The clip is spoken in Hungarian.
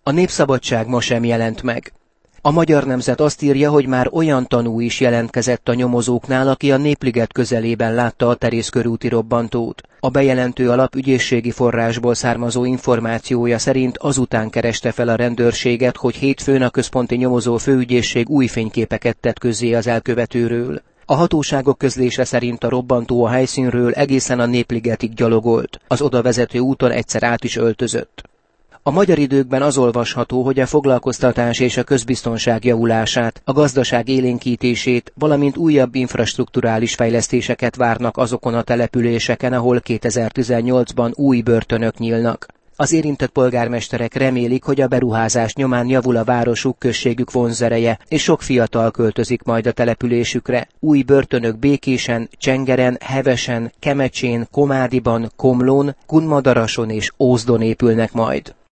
A Népszabadság ma sem jelent meg. A Magyar Nemzet azt írja, hogy már olyan tanú is jelentkezett a nyomozóknál, aki a Népliget közelében látta a Terész körúti robbantót. A bejelentő alap ügyészségi forrásból származó információja szerint azután kereste fel a rendőrséget, hogy hétfőn a központi nyomozó főügyészség új fényképeket tett közzé az elkövetőről. A hatóságok közlése szerint a robbantó a helyszínről egészen a Népligetig gyalogolt, az oda vezető úton egyszer át is öltözött. A Magyar Időkben az olvasható, hogy a foglalkoztatás és a közbiztonság javulását, a gazdaság élénkítését, valamint újabb infrastrukturális fejlesztéseket várnak azokon a településeken, ahol 2018-ban új börtönök nyílnak. Az érintett polgármesterek remélik, hogy a beruházás nyomán javul a városuk, községük vonzereje, és sok fiatal költözik majd a településükre. Új börtönök Békésen, Csengeren, Hevesen, Kemecsén, Komádiban, Komlón, Kunmadarason és Ózdon épülnek majd.